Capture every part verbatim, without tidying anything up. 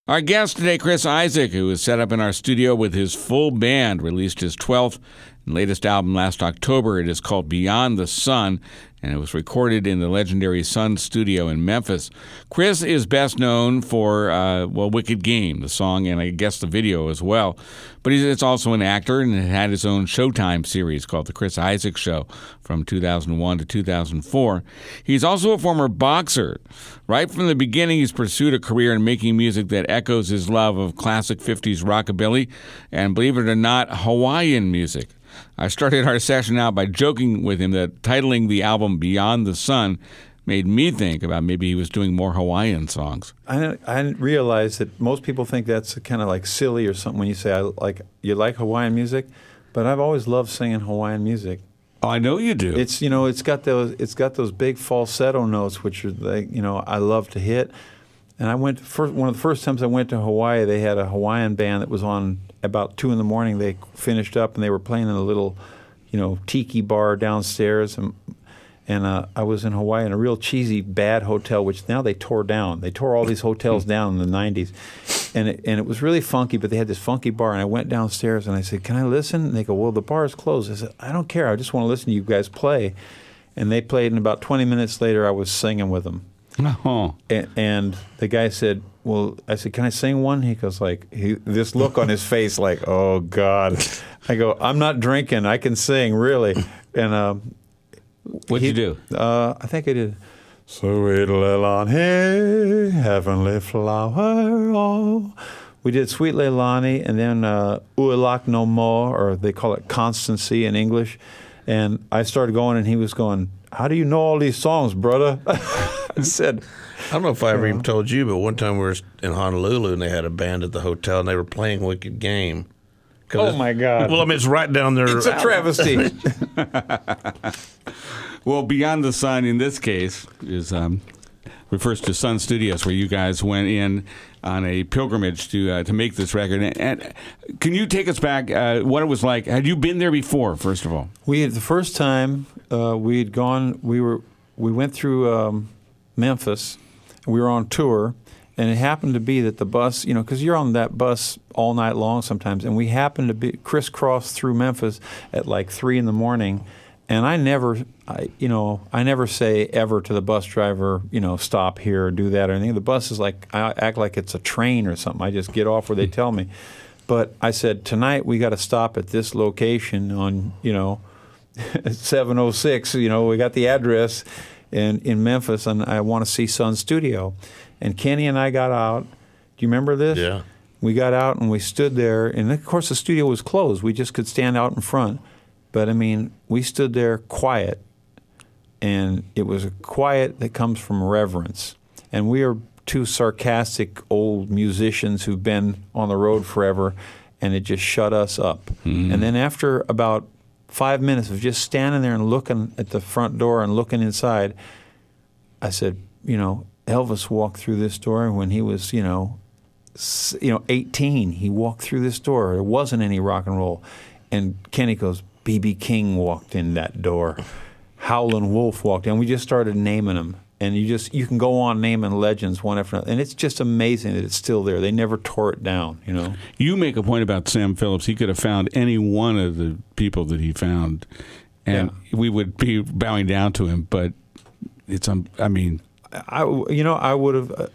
Our guest today, Chris Isaak, who is set up in our studio with his full band, released his twelfth and latest album last October. It is called Beyond the Sun, and it was recorded in the legendary Sun Studio in Memphis. Chris is best known for, uh, well, Wicked Game, the song, and I guess the video as well. But he's it's also an actor and had his own Showtime series called The Chris Isaak Show from two thousand one to two thousand four. He's also a former boxer. Right from the beginning, he's pursued a career in making music that echoes his love of classic fifties rockabilly and, believe it or not, Hawaiian music. I started our session out by joking with him that titling the album Beyond the Sun made me think about maybe he was doing more Hawaiian songs. I didn't, I didn't realize that most people think that's kind of like silly or something when you say, I like you like Hawaiian music, but I've always loved singing Hawaiian music. Oh, I know you do. It's, you know, it's got those it's got those big falsetto notes, which are, like, you know, I love to hit. And I went first, one of the first times I went to Hawaii, they had a Hawaiian band that was on about two in the morning. They finished up and they were playing in a little, you know, tiki bar downstairs. And, and uh, I was in Hawaii in a real cheesy, bad hotel, which now they tore down. They tore all these hotels down in the nineties. And it, and it was really funky, but they had this funky bar. And I went downstairs and I said, "Can I listen?" And they go, "Well, the bar is closed." I said, "I don't care. I just want to listen to you guys play." And they played, and about twenty minutes later, I was singing with them. Oh. And, and the guy said, "Well," I said, "Can I sing one?" He goes like, he, this look on his face like, "Oh, God." I go, "I'm not drinking. I can sing, really." And um, what'd he, you do? Uh, I think I did. Sweet Leilani, heavenly flower, oh. We did Sweet Leilani, and then uh, Uilak no More, or they call it Constancy in English. And I started going, and he was going, "How do you know all these songs, brother?" I said, I don't know if I ever even told you, but one time we were in Honolulu, and they had a band at the hotel, and they were playing Wicked Game. Oh, my God. Well, I mean, it's right down there. It's a travesty. Well, Beyond the Sun, in this case, is um, refers to Sun Studios, where you guys went in on a pilgrimage to uh, to make this record. And, and can you take us back, uh, what it was like? Had you been there before, first of all? We had, the first time uh, we had gone, we were we went through um, Memphis. We were on tour, and it happened to be that the bus, you know, because you're on that bus all night long sometimes, and we happened to be crisscrossed through Memphis at like three in the morning. And I never, I, you know, I never say ever to the bus driver, you know, stop here or do that or anything. The bus is like, I act like it's a train or something. I just get off where they tell me. But I said, tonight we got to stop at this location on, you know, seven oh six. You know, we got the address in, in Memphis, and I want to see Sun Studio. And Kenny and I got out. Do you remember this? Yeah. We got out and we stood there. And, of course, the studio was closed. We just could stand out in front. But, I mean, we stood there quiet, and it was a quiet that comes from reverence. And we are two sarcastic old musicians who've been on the road forever, and it just shut us up. Mm-hmm. And then after about five minutes of just standing there and looking at the front door and looking inside, I said, you know, Elvis walked through this door when he was, you know, you know, eighteen. He walked through this door. There wasn't any rock and roll. And Kenny goes, B B King walked in that door. Howlin' Wolf walked in. We just started naming them. And you just you can go on naming legends one after another. And it's just amazing that it's still there. They never tore it down, you know. You make a point about Sam Phillips. He could have found any one of the people that he found, and yeah. we would be bowing down to him. But it's, um, I mean... I, you know, I would have... Uh,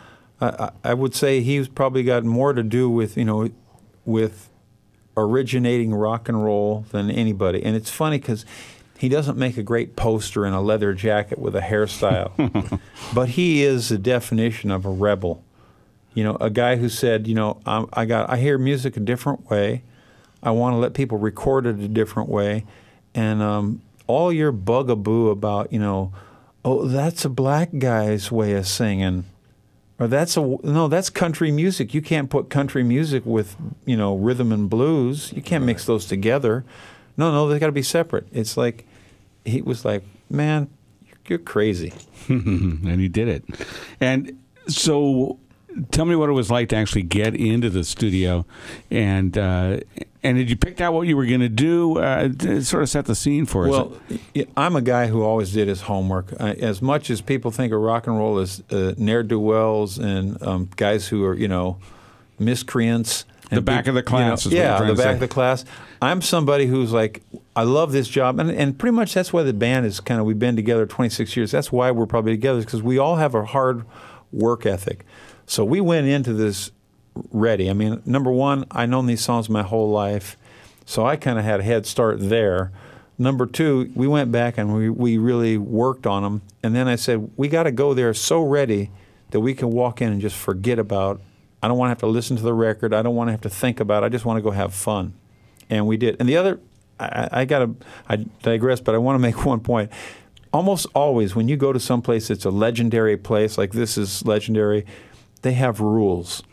I, I would say he's probably got more to do with, you know, with... originating rock and roll than anybody. And it's funny because he doesn't make a great poster in a leather jacket with a hairstyle. But he is the definition of a rebel. You know, a guy who said, you know, I, I got I hear music a different way. I want to let people record it a different way. And um, all your bugaboo about, you know, oh, that's a black guy's way of singing. Or that's a no. That's country music. You can't put country music with, you know, rhythm and blues. You can't mix those together. No, no, they got to be separate. It's like he was like, man, you're crazy, and he did it. And so tell me what it was like to actually get into the studio, and uh, and did you pick out what you were going to do? Uh, to sort of set the scene for us. Well, I'm a guy who always did his homework. I, as much as people think of rock and roll as uh, ne'er-do-wells and um, guys who are, you know, miscreants. The back of the class, is what yeah, you're trying the to back say. of the class. I'm somebody who's like, I love this job, and and pretty much that's why the band is kind of. We've been together twenty-six years. That's why we're probably together, because we all have a hard work ethic. So we went into this ready. I mean, number one, I known these songs my whole life, so I kind of had a head start there. Number two, we went back and we we really worked on them, and then I said we got to go there so ready that we can walk in and just forget about. I don't want to have to listen to the record. I don't want to have to think about it. I just want to go have fun. And we did. And the other, I, I got to, I digress, but I want to make one point. Almost always when you go to some place that's a legendary place, like this is legendary, they have rules.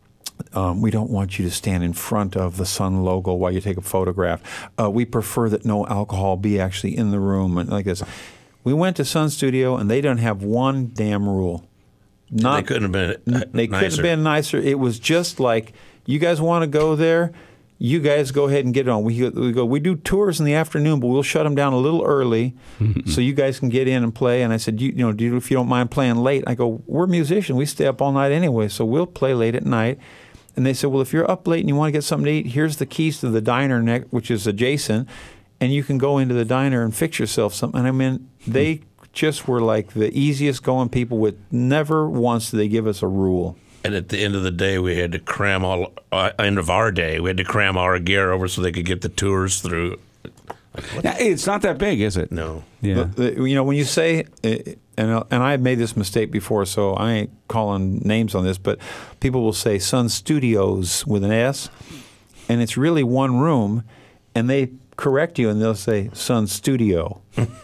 Um, we don't want you to stand in front of the Sun logo while you take a photograph. Uh, we prefer that no alcohol be actually in the room and like this. We went to Sun Studio, and they don't have one damn rule. Not, they couldn't have been uh, They nicer. couldn't have been nicer. It was just like, you guys want to go there? You guys go ahead and get it on. We, we go. We do tours in the afternoon, but we'll shut them down a little early so you guys can get in and play. And I said, you, you know, do you, if you don't mind playing late, I go, we're musicians. We stay up all night anyway, so we'll play late at night. And they said, well, if you're up late and you want to get something to eat, here's the keys to the diner, next, which is adjacent, and you can go into the diner and fix yourself something. And I mean, they just were like the easiest going people. With never once did they give us a rule. And at the end of the day, we had to cram all. Uh, end of our day, we had to cram our gear over so they could get the tours through. Now, it's not that big, is it? No. Yeah. The, the, you know, when you say, uh, and and I've made this mistake before, so I ain't calling names on this, but people will say Sun Studios with an S, and it's really one room, and they correct you and they'll say Sun Studio.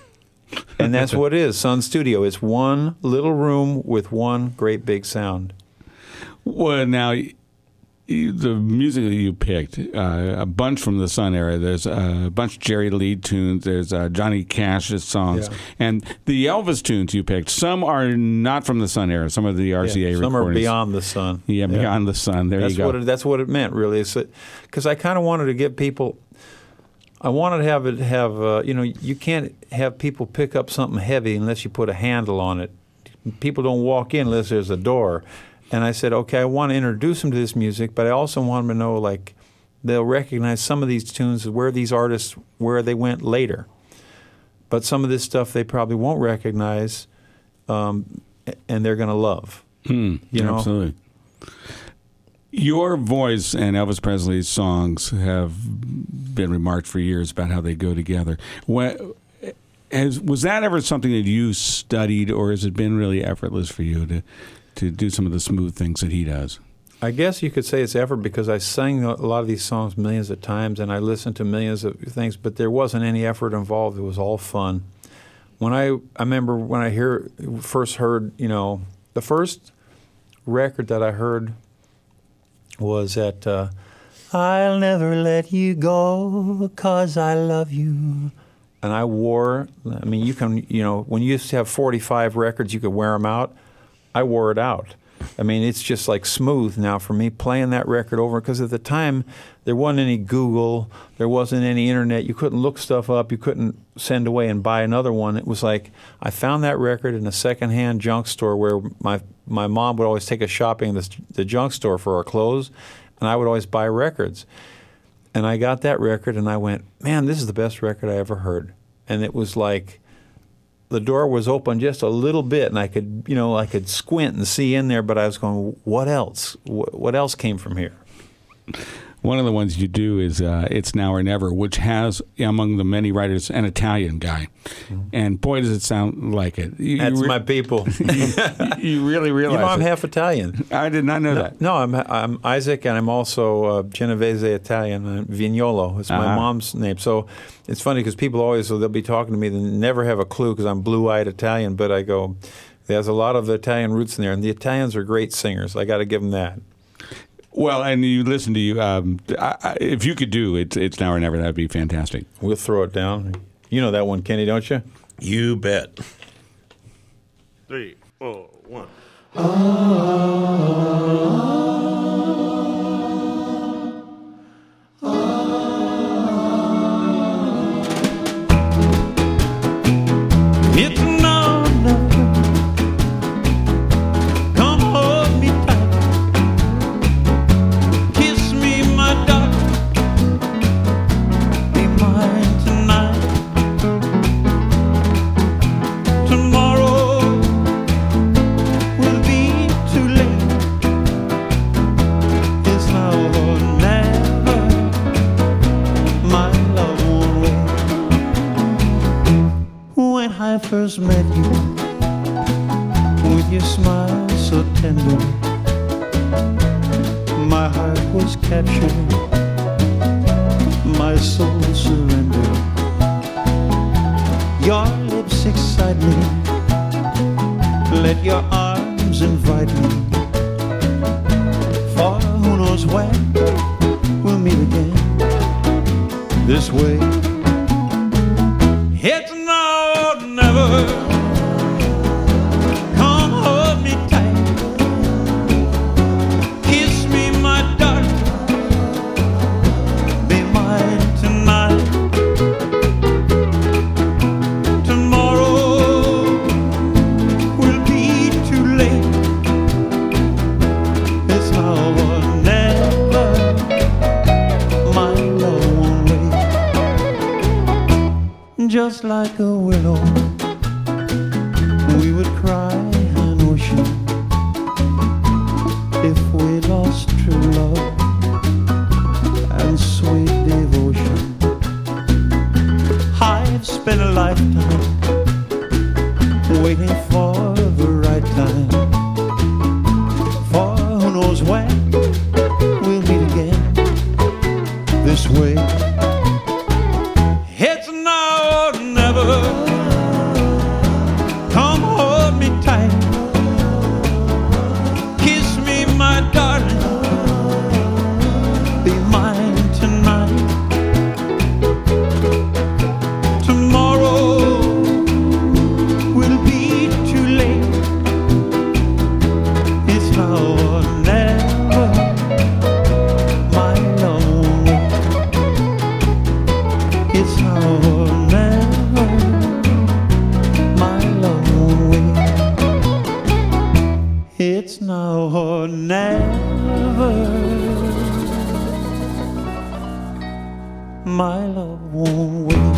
And that's what it is, Sun Studio. It's one little room with one great big sound. Well, now, you, the music that you picked, uh, a bunch from the Sun era. There's a bunch of Jerry Lee tunes. There's uh, Johnny Cash's songs. Yeah. And the Elvis tunes you picked, some are not from the Sun era. Some of the R C A Yeah, some recordings. are beyond the sun. Yeah, Yeah. Beyond the Sun. There That's you go. what it, that's what it meant, really. Because I kind of wanted to get people. I wanted to have it have. Uh, you know, you can't have people pick up something heavy unless you put a handle on it. People don't walk in unless there's a door. And I said, okay, I want to introduce them to this music, but I also want them to know, like, they'll recognize some of these tunes, where these artists, where they went later. But some of this stuff they probably won't recognize, um, and they're going to love. Hmm, you know? Absolutely. Your voice and Elvis Presley's songs have been remarked for years about how they go together. When, has, was that ever something that you studied, or has it been really effortless for you to to do some of the smooth things that he does? I guess you could say it's effort, because I sang a lot of these songs millions of times and I listened to millions of things, but there wasn't any effort involved. It was all fun. When I, I remember when I hear, first heard, you know, the first record that I heard was at uh, I'll Never Let You Go 'Cause I Love You. And I wore, I mean, you can, you know, when you used to have forty-five records, you could wear them out. I wore it out. I mean, it's just like smooth now for me playing that record over, because at the time there wasn't any Google, there wasn't any internet. You couldn't look stuff up. You couldn't send away and buy another one. It was like I found that record in a secondhand junk store where my my mom would always take us shopping at the, the junk store for our clothes, and I would always buy records. And I got that record, and I went, man, this is the best record I ever heard. And it was like, the door was open just a little bit, and I could, you know, I could squint and see in there, but I was going, what else? What else came from here? One of the ones you do is uh, It's Now or Never, which has, among the many writers, an Italian guy. Mm-hmm. And boy, does it sound like it. You, That's you re- my people. you, you really realize You know, I'm it. half Italian. I did not know No, that. no I'm I'm Isaac, and I'm also uh, Genovese Italian. Uh, Vignolo is my Uh-huh. mom's name. So it's funny because people always, so they'll be talking to me, they never have a clue because I'm blue-eyed Italian, but I go, there's a lot of Italian roots in there, and the Italians are great singers. I got to give them that. Well, and you listen to you. Um, I, I, if you could do It's It's Now or Never, that'd be fantastic. We'll throw it down. You know that one, Kenny, don't you? You bet. Three, four, one. It's now or never. Come hold me tight. Kiss me, my darling. Be mine tonight. Tomorrow will be too late. It's now or never. My love won't wait. When I first met you, with your smile so tender, my heart was captured, my soul surrendered. Your lips excite me, let your arms invite me. For who knows when we'll meet again this way. It's now or never. Come hold me tight. Kiss me, my darling. Be mine tonight. Tomorrow will be too late. It's now or never. My love won't wait. Just like a willow, we would cry an ocean if we lost true love and sweet devotion. I've spent a lifetime waiting for the right time. For who knows when we'll meet again this way. It's now or never. Come hold me tight. Kiss me, my darling. Be mine tonight. Tomorrow will be too late. It's now or never. My love won't wait. It's now or never. My love won't wait. It's now or never. My love won't wait.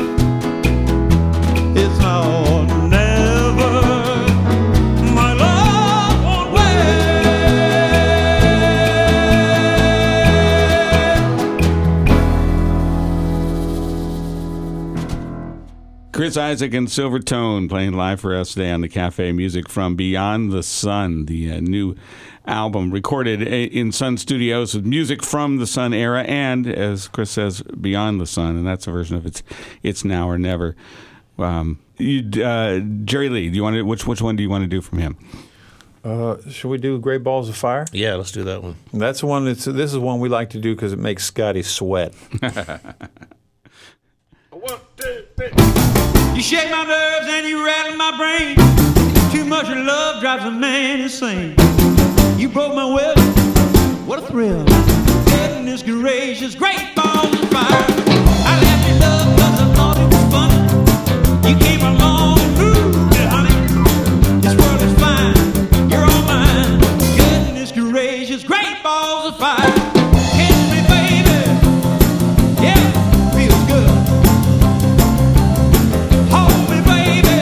It's now or never. My love won't wait. Chris Isaak and Silvertone playing live for us today on the Cafe. Music from Beyond the Sun, the uh, new album recorded in Sun Studios with music from the Sun era and, as Chris says, Beyond the Sun, and that's a version of It's It's Now or Never. Um, you, uh, Jerry Lee, do you want to, which which one do you want to do from him? Uh, should we do Great Balls of Fire? Yeah, let's do that one. That's the one. That's this is one we like to do because it makes Scotty sweat. One, two, three. You shake my nerves and you rattle my brain. Too much love drives a man insane. You broke my will, what a thrill. Goodness gracious, great balls of fire. I left your love cause I thought it was fun. You came along and moved it, honey. This world is fine, you're all mine. Goodness gracious, great balls of fire. Kiss me, baby. Yeah, feels good. Hold me, baby.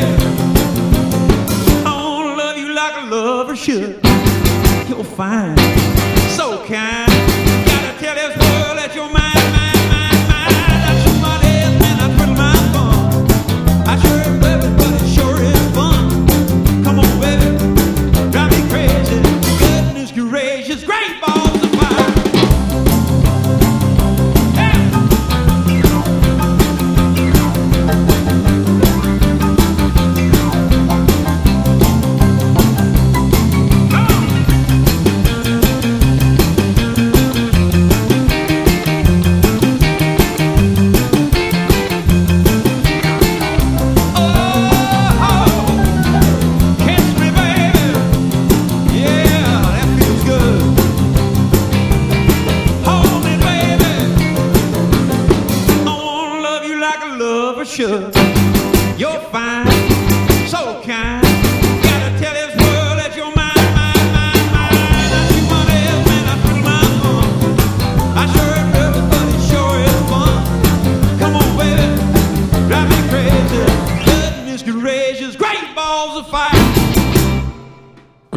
I wanna love you like a lover should. You're fine, so kind. Gotta tell this world that you're mine, mine, mine, mine. That's somebody else, man, I twiddle my thumb. I sure love it, but it sure is fun. Come on, baby, drive me crazy. Goodness gracious, great balls of fire.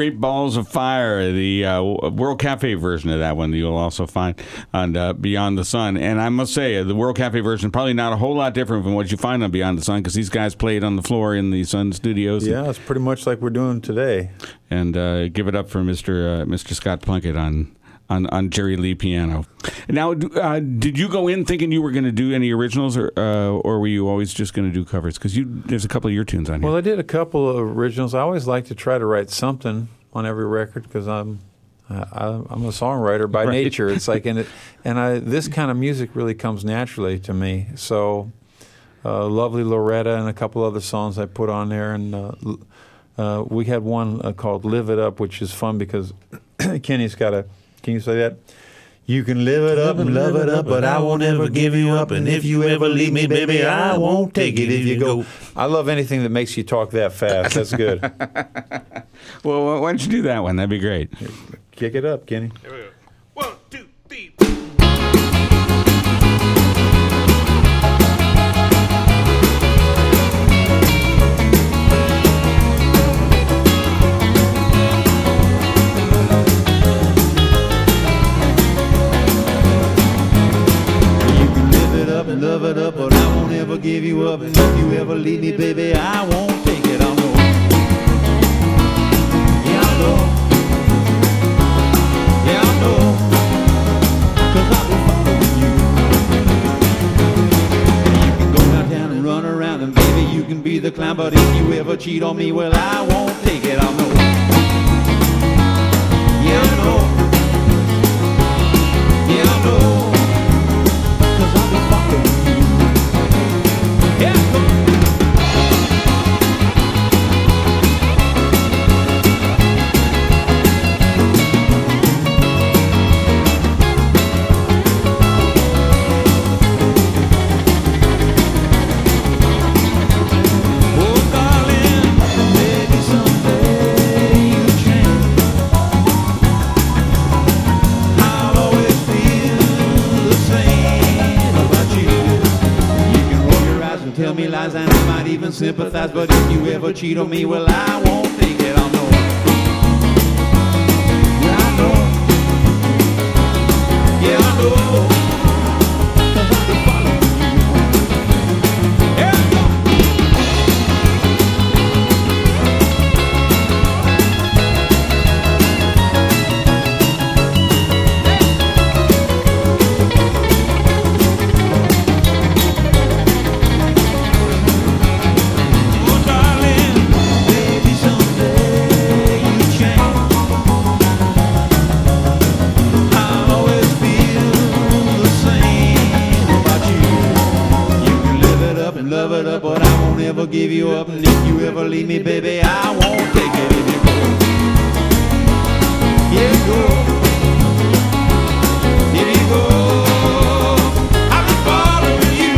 Great Balls of Fire, the uh, World Cafe version of that one you'll also find on uh, Beyond the Sun. And I must say, uh, the World Cafe version probably not a whole lot different from what you find on Beyond the Sun, because these guys played on the floor in the Sun Studios. Yeah, it's pretty much like we're doing today. And uh, give it up for Mister Uh, Mister Scott Plunkett on on, on Jerry Lee piano. Now, uh, did you go in thinking you were going to do any originals, or uh, or were you always just going to do covers? Because you there's a couple of your tunes on here. Well, I did a couple of originals. I always like to try to write something on every record because I'm I, I'm a songwriter by Right. nature. It's like and it, and I this kind of music really comes naturally to me. So, uh, Lovely Loretta and a couple other songs I put on there, and uh, uh, we had one uh, called "Live It Up," which is fun because Kenny's got a. Can you say that? You can live it up and love it up, but I won't ever give you up. And if you ever leave me, baby, I won't take it if you go. I love anything that makes you talk that fast. That's good. Well, why don't you do that one? That'd be great. Kick it up, Kenny. Here we go. One, two, three. Love it up, but I won't ever give you up. And if you ever leave me, baby, I won't take it. I know. Yeah, I know. Yeah, I know. 'Cause I've been following you. You can go downtown and run around, and baby, you can be the clown. But if you ever cheat on me, well, I won't take it. I know. Yeah, I know. Yeah, I know. Tell me lies and I might even sympathize, but if you ever cheat on me, well, I won't take it. I know. Yeah, I know. Yeah, I know. 'Cause I've been following you. Yeah, I know. Love it up, but I won't ever give you up. And if you ever leave me, baby, I won't take it if you go. Yeah, go. If you go, I'll be following you.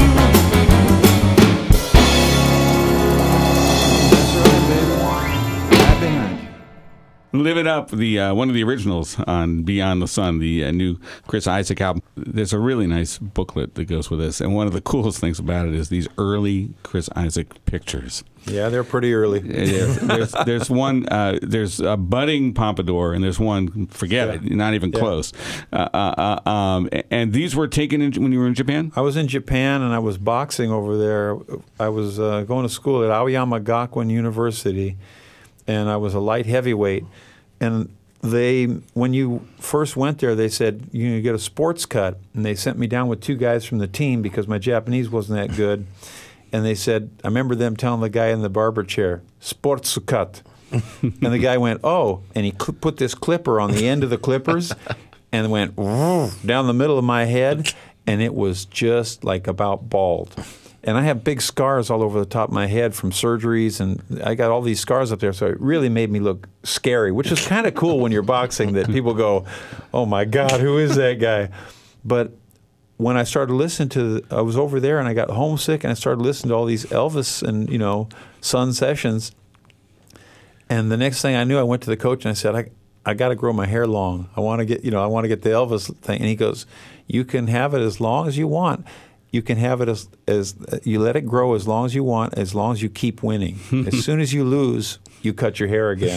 That's right, baby. Right behind you. Live It Up, the uh, one of the originals on Beyond the Sun, the uh, new Chris Isaak album. There's a really nice booklet that goes with this, and one of the coolest things about it is these early Chris Isaak pictures. Yeah, they're pretty early. It is. There's, there's one, uh, there's a budding pompadour, and there's one, forget Yeah. it, not even Yeah. close. Uh, uh, uh, um, and these were taken in, when you were in Japan? I was in Japan and I was boxing over there. I was uh, going to school at Aoyama Gakuen University, and I was a light heavyweight. And they, when you first went there, they said, you know, you get a sports cut. And they sent me down with two guys from the team because my Japanese wasn't that good. And they said, I remember them telling the guy in the barber chair, sports cut. And the guy went, oh. And he cl- put this clipper on the end of the clippers and went down the middle of my head. And it was just like about bald. And I have big scars all over the top of my head from surgeries, and I got all these scars up there, so it really made me look scary, which is kind of cool when you're boxing, that people go, oh, my God, who is that guy? But when I started listening to, the, I was over there, and I got homesick, and I started listening to all these Elvis and, you know, Sun sessions. And the next thing I knew, I went to the coach, and I said, I, I got to grow my hair long. I want to get, you know, I want to get the Elvis thing. And he goes, you can have it as long as you want. You can have it as, as you let it grow as long as you want, as long as you keep winning. As soon as you lose, you cut your hair again.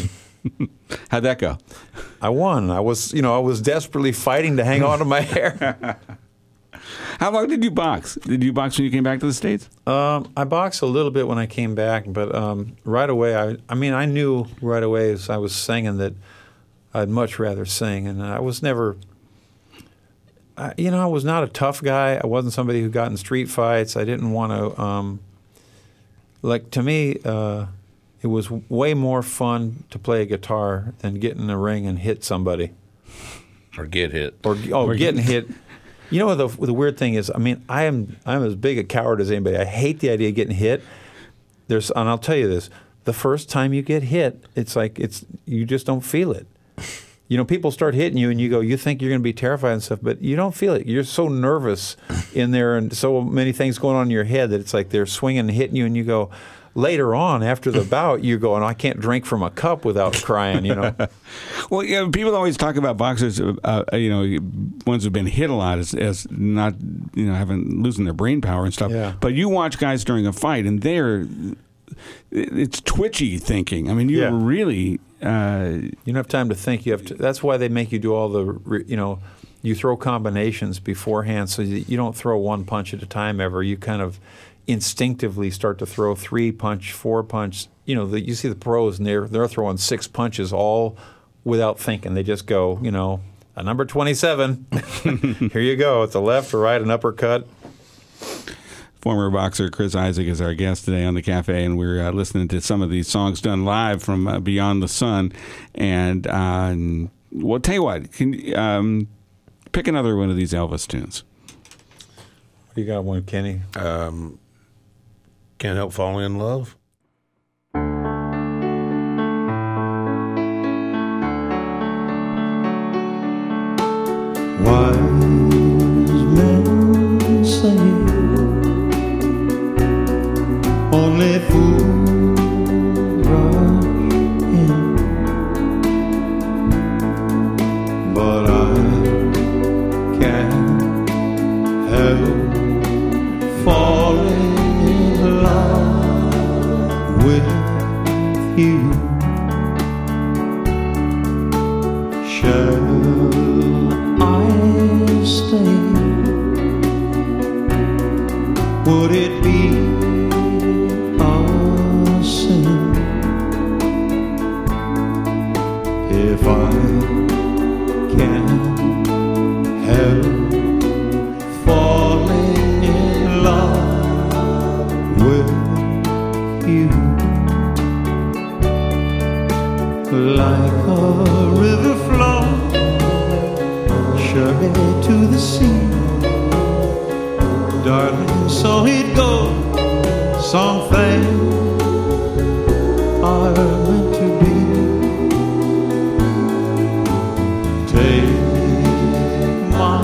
How'd that go? I won. I was, you know, I was desperately fighting to hang on to my hair. How long did you box? Did you box when you came back to the States? Um, I boxed a little bit when I came back, but um, right away, I, I mean, I knew right away as I was singing that I'd much rather sing, and I was never, I, you know, I was not a tough guy. I wasn't somebody who got in street fights. I didn't want to, um, like, to me, uh, it was way more fun to play a guitar than get in the ring and hit somebody. Or get hit. Or, oh, or getting hit. You know what the, the weird thing is? I mean, I am I'm as big a coward as anybody. I hate the idea of getting hit. There's, and I'll tell you this: the first time you get hit, it's like it's you just don't feel it. You know, people start hitting you, and you go, you think you're going to be terrified and stuff, but you don't feel it. You're so nervous in there, and so many things going on in your head that it's like they're swinging and hitting you, and you go. Later on, after the bout, you go, and I can't drink from a cup without crying, you know. Well, yeah, people always talk about boxers, uh, you know, ones who've been hit a lot as, as not, you know, having losing their brain power and stuff. Yeah. But you watch guys during a fight, and they're, it's twitchy thinking. I mean, you're Yeah. really. Uh, you don't have time to think. You have to. That's why they make you do all the, you know, you throw combinations beforehand, so that you don't throw one punch at a time ever. You kind of instinctively start to throw three punch, four punch. You know, the, you see the pros, and they're they're throwing six punches all without thinking. They just go, you know, a number twenty-seven. Here you go. It's a left, a right, an uppercut. Former boxer Chris Isaak is our guest today on the Cafe, and we're uh, listening to some of these songs done live from uh, Beyond the Sun. And uh, well, tell you what, can um, pick another one of these Elvis tunes. You got one, Kenny? Um, Can't Help Falling in Love. Wise men say only fools rush in, but I can't help falling in love with you. Shall I stay? Would it be a sin if I can't help falling in love with you? Like a river flows surely to the sea, darling, so it goes. Some things are meant to be. Take my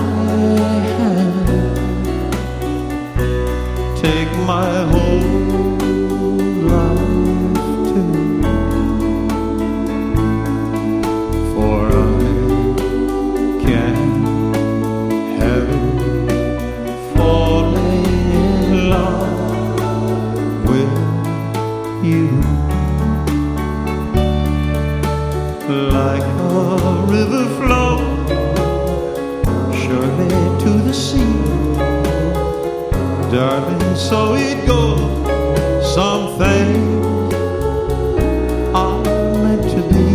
hand, take my whole life too, for I can't help falling in love with you. Like a river flows surely to the sea, darling, so it goes. Some things are meant to be.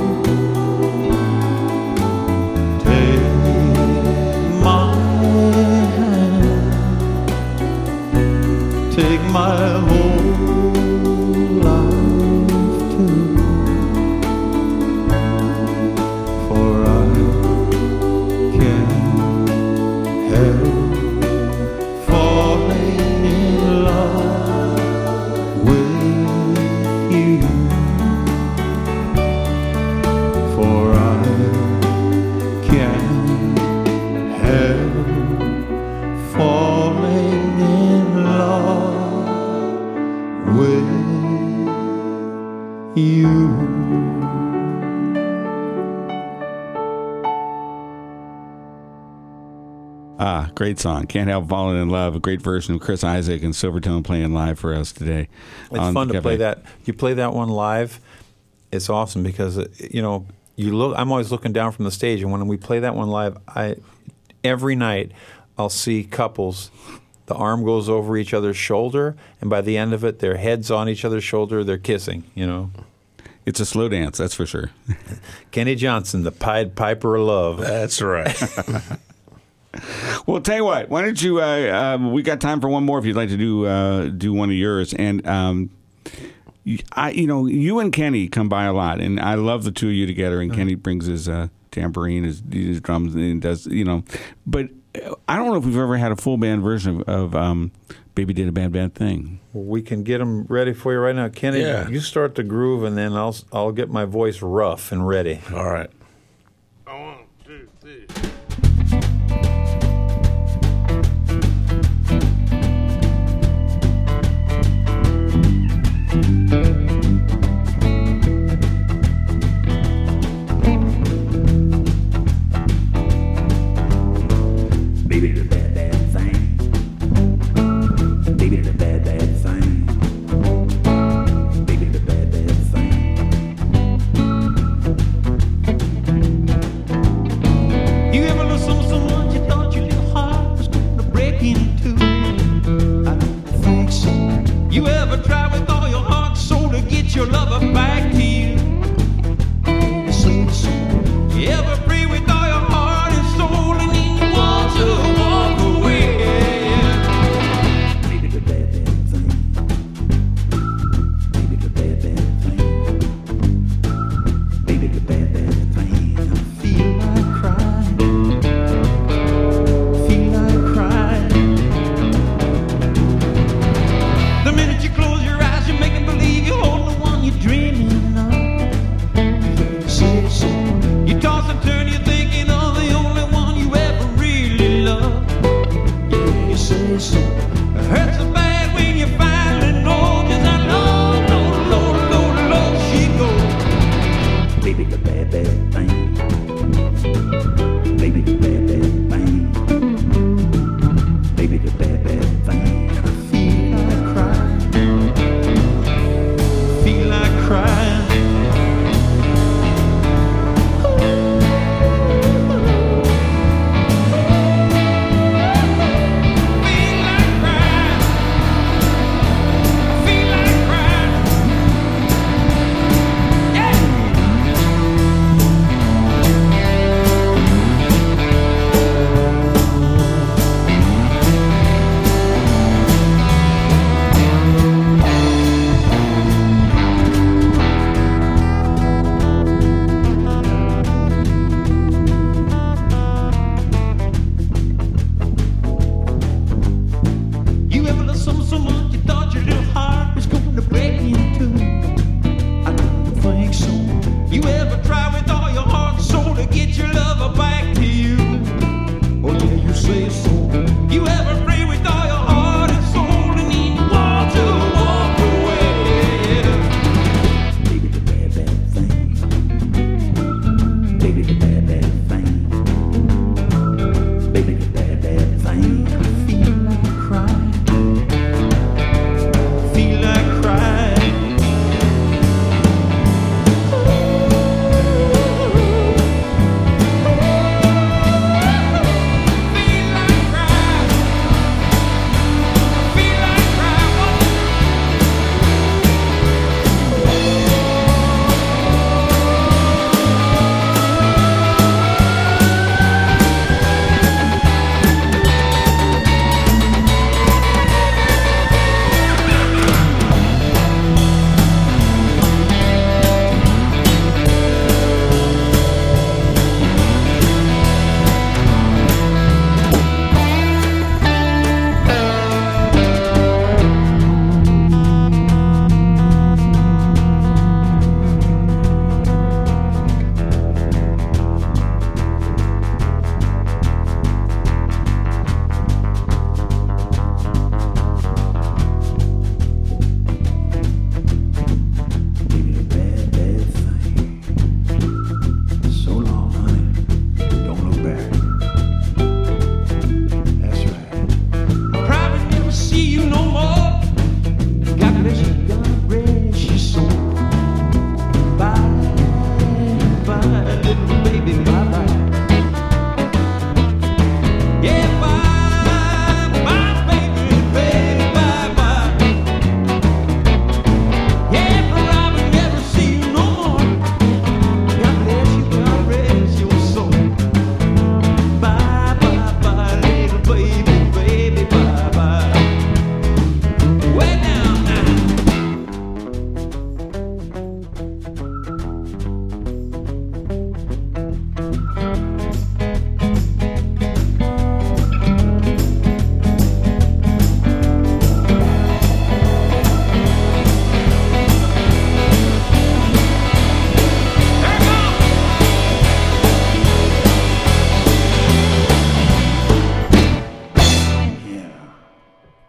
Take my hand, take my whole life too, for I can't help falling in love with you, for I can't help falling in love with you. Ah, great song. Can't Help Falling in Love. A great version of Chris Isaak and Silvertone playing live for us today. It's on fun to Cafe. play that. You play that one live, it's awesome because uh, you know you look. I'm always looking down from the stage, and when we play that one live, I every night I'll see couples. The arm goes over each other's shoulder, and by the end of it, their heads on each other's shoulder. They're kissing. You know. It's a slow dance, that's for sure. Kenny Johnson, the Pied Piper of Love. That's right. Well, tell you what. Why don't you? Uh, uh, we got time for one more. If you'd like to do uh, do one of yours, and um, I, you know, you and Kenny come by a lot, and I love the two of you together. And uh-huh. Kenny brings his uh, tambourine, his, his drums, and does you know. But I don't know if we've ever had a full band version of, of um, "Baby Did a Bad Bad Thing." We can get them ready for you right now, Kenny. Yeah. You start the groove, and then I'll I'll get my voice rough and ready. All right. One, two, three. Baby did a bad, bad thing. Baby did a bad, bad thing. Baby did a bad, bad thing.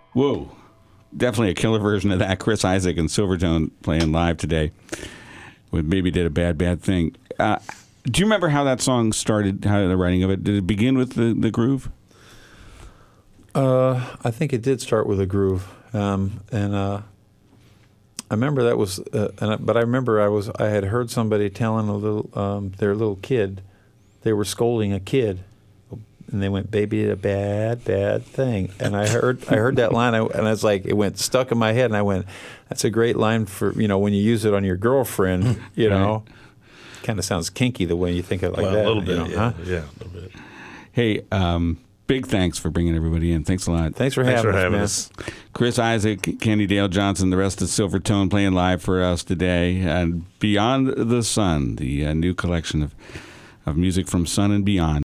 Whoa. Definitely a killer version of that. Chris Isaak and Silvertone playing live today with Baby Did a Bad, Bad Thing. Uh, do you remember how that song started, how the writing of it? Did it begin with the, the groove? Uh, I think it did start with a groove. Um, and uh, I remember that was, uh, and I, but I remember I was, I had heard somebody telling a little, um, their little kid, they were scolding a kid. And they went, "Baby did a bad, bad thing." And I heard, I heard that line, and I was like, it went stuck in my head. And I went, "That's a great line for, you know, when you use it on your girlfriend." You know, right. Kind of sounds kinky the way you think of it like well, that. a little bit, you know, yeah, huh? yeah, a little bit. Hey, um, big thanks for bringing everybody in. Thanks a lot. Thanks for Thanks having for us, having man. us. Chris Isaak, Kenny Dale Johnson, the rest of Silvertone playing live for us today. And Beyond the Sun, the uh, new collection of, of music from Sun and Beyond.